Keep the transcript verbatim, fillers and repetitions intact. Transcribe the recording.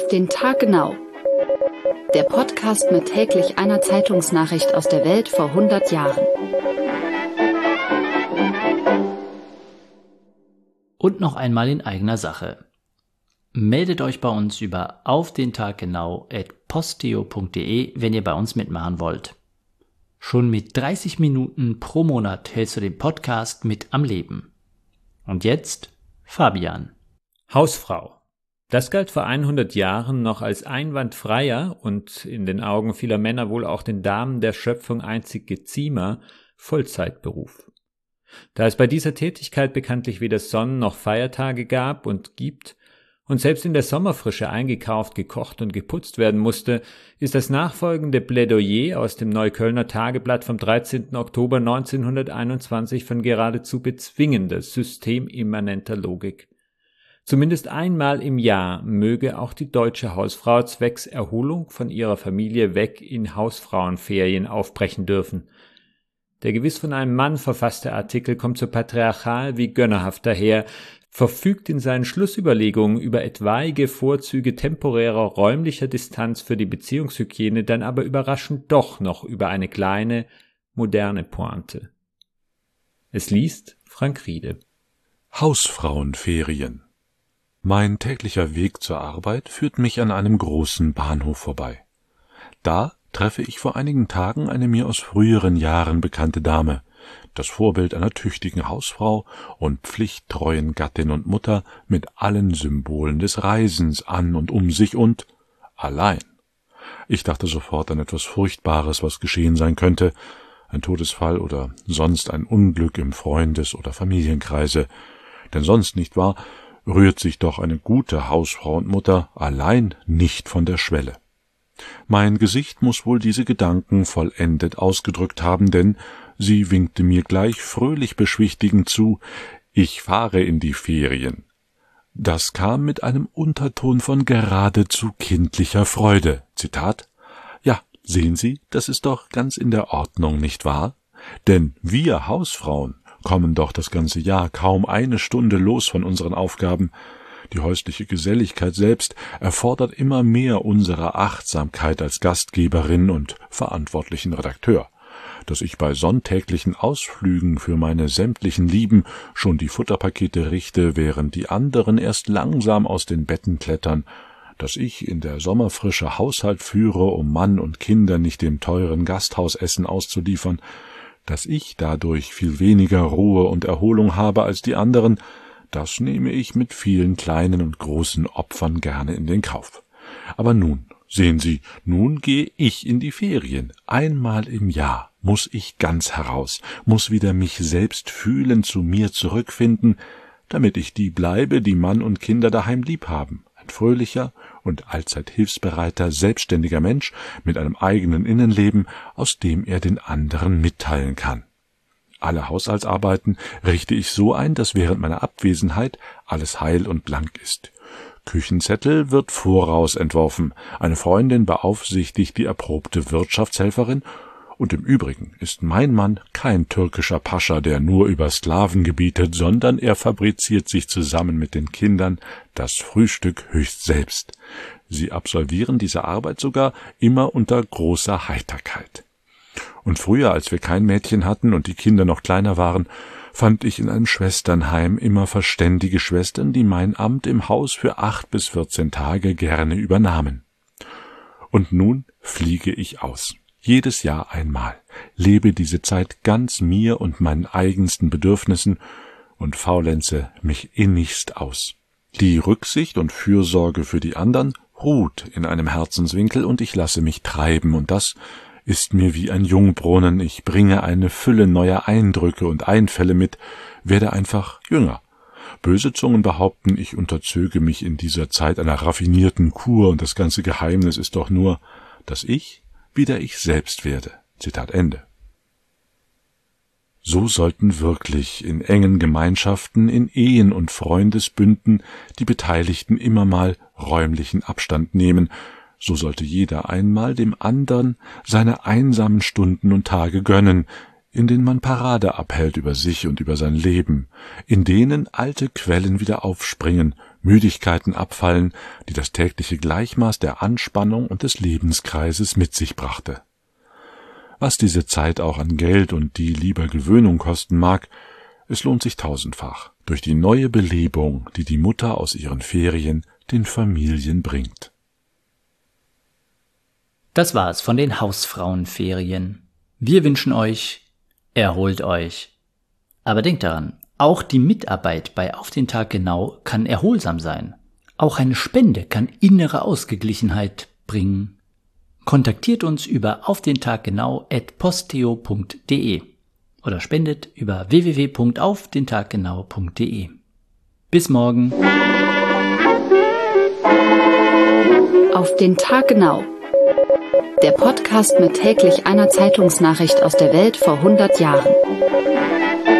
den Tag genau. Der Podcast mit täglich einer Zeitungsnachricht aus der Welt vor hundert Jahren. Und noch einmal in eigener Sache. Meldet euch bei uns über auf den Tag genau at posteo punkt de, wenn ihr bei uns mitmachen wollt. Schon mit dreißig Minuten pro Monat hältst du den Podcast mit am Leben. Und jetzt Fabian. Hausfrau. Das galt vor hundert Jahren noch als einwandfreier und in den Augen vieler Männer wohl auch den Damen der Schöpfung einzig geziemer Vollzeitberuf. Da es bei dieser Tätigkeit bekanntlich weder Sonnen- noch Feiertage gab und gibt und selbst in der Sommerfrische eingekauft, gekocht und geputzt werden musste, ist das nachfolgende Plädoyer aus dem Neuköllner Tageblatt vom dreizehnten Oktober neunzehnhunderteinundzwanzig von geradezu bezwingender, systemimmanenter Logik. Zumindest einmal im Jahr möge auch die deutsche Hausfrau zwecks Erholung von ihrer Familie weg in Hausfrauenferien aufbrechen dürfen. Der gewiss von einem Mann verfasste Artikel kommt so patriarchal wie gönnerhaft daher, verfügt in seinen Schlussüberlegungen über etwaige Vorzüge temporärer räumlicher Distanz für die Beziehungshygiene, dann aber überraschend doch noch über eine kleine, moderne Pointe. Es liest Frank Riede. Hausfrauenferien. Mein täglicher Weg zur Arbeit führt mich an einem großen Bahnhof vorbei. Da treffe ich vor einigen Tagen eine mir aus früheren Jahren bekannte Dame, das Vorbild einer tüchtigen Hausfrau und pflichttreuen Gattin und Mutter mit allen Symbolen des Reisens an und um sich und allein. Ich dachte sofort an etwas Furchtbares, was geschehen sein könnte, ein Todesfall oder sonst ein Unglück im Freundes- oder Familienkreise, denn sonst, nicht wahr, rührt sich doch eine gute Hausfrau und Mutter allein nicht von der Schwelle. Mein Gesicht muß wohl diese Gedanken vollendet ausgedrückt haben, denn sie winkte mir gleich fröhlich beschwichtigend zu, ich fahre in die Ferien. Das kam mit einem Unterton von geradezu kindlicher Freude. Zitat: »Ja, sehen Sie, das ist doch ganz in der Ordnung, nicht wahr? Denn wir Hausfrauen kommen doch das ganze Jahr kaum eine Stunde los von unseren Aufgaben. Die häusliche Geselligkeit selbst erfordert immer mehr unserer Achtsamkeit als Gastgeberin und verantwortlichen Redakteur. Dass ich bei sonntäglichen Ausflügen für meine sämtlichen Lieben schon die Futterpakete richte, während die anderen erst langsam aus den Betten klettern, dass ich in der Sommerfrische Haushalt führe, um Mann und Kinder nicht dem teuren Gasthausessen auszuliefern, dass ich dadurch viel weniger Ruhe und Erholung habe als die anderen, das nehme ich mit vielen kleinen und großen Opfern gerne in den Kauf. Aber nun, sehen Sie, nun gehe ich in die Ferien. Einmal im Jahr muss ich ganz heraus, muss wieder mich selbst fühlen, zu mir zurückfinden, damit ich die bleibe, die Mann und Kinder daheim lieb haben. Ein fröhlicher und allzeit hilfsbereiter, selbstständiger Mensch mit einem eigenen Innenleben, aus dem er den anderen mitteilen kann. Alle Haushaltsarbeiten richte ich so ein, dass während meiner Abwesenheit alles heil und blank ist. Küchenzettel wird voraus entworfen, eine Freundin beaufsichtigt die erprobte Wirtschaftshelferin, und im Übrigen ist mein Mann kein türkischer Pascha, der nur über Sklaven gebietet, sondern er fabriziert sich zusammen mit den Kindern das Frühstück höchst selbst. Sie absolvieren diese Arbeit sogar immer unter großer Heiterkeit. Und früher, als wir kein Mädchen hatten und die Kinder noch kleiner waren, fand ich in einem Schwesternheim immer verständige Schwestern, die mein Amt im Haus für acht bis vierzehn Tage gerne übernahmen. Und nun fliege ich aus. Jedes Jahr einmal, lebe diese Zeit ganz mir und meinen eigensten Bedürfnissen und faulenze mich innigst aus. Die Rücksicht und Fürsorge für die anderen ruht in einem Herzenswinkel und ich lasse mich treiben, und das ist mir wie ein Jungbrunnen. Ich bringe eine Fülle neuer Eindrücke und Einfälle mit, werde einfach jünger. Böse Zungen behaupten, ich unterzöge mich in dieser Zeit einer raffinierten Kur, und das ganze Geheimnis ist doch nur, dass ich wieder ich selbst werde. Zitat Ende. So sollten wirklich in engen Gemeinschaften, in Ehen und Freundesbünden die Beteiligten immer mal räumlichen Abstand nehmen. So sollte jeder einmal dem andern seine einsamen Stunden und Tage gönnen, in denen man Parade abhält über sich und über sein Leben, in denen alte Quellen wieder aufspringen, Müdigkeiten abfallen, die das tägliche Gleichmaß der Anspannung und des Lebenskreises mit sich brachte. Was diese Zeit auch an Geld und die lieber Gewöhnung kosten mag, es lohnt sich tausendfach durch die neue Belebung, die die Mutter aus ihren Ferien den Familien bringt. Das war's von den Hausfrauenferien. Wir wünschen euch, erholt euch. Aber denkt daran, auch die Mitarbeit bei Auf den Tag genau kann erholsam sein. Auch eine Spende kann innere Ausgeglichenheit bringen. Kontaktiert uns über auf den Tag genau at posteo punkt de oder spendet über w w w punkt auf den tag genau punkt de. Bis morgen. Auf den Tag genau. Der Podcast mit täglich einer Zeitungsnachricht aus der Welt vor hundert Jahren.